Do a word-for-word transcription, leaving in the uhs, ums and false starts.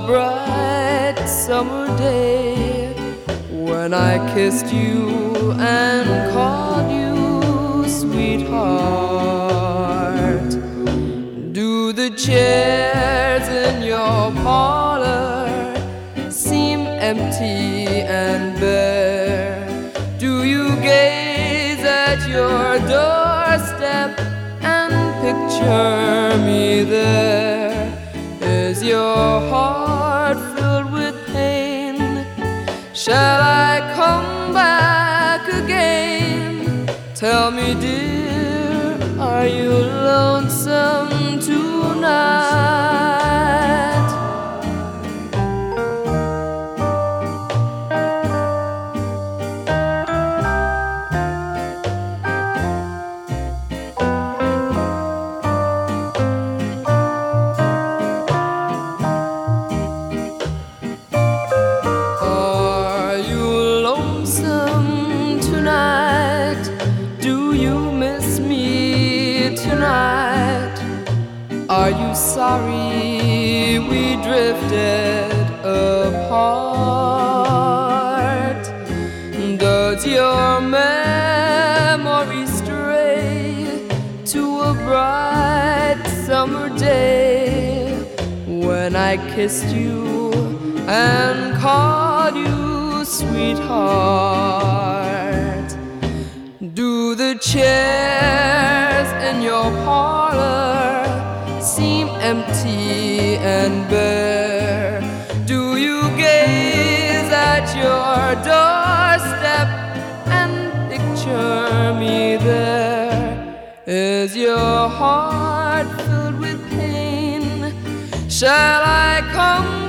bright summer day when I kissed you and called you sweetheart? Do the chairs in your parlor seem empty and bare? Do you gaze at your doorstep and picture me there? Is your heart filled with pain? Shall I come back again? Tell me, dear, are you lonesome tonight? Are you sorry we drifted apart? Does your memory stray to a bright summer day when I kissed you and called you sweetheart? Do the chairs in your parlor seem empty and bare? Do you gaze at your doorstep and picture me there? Is your heart filled with pain? Shall I come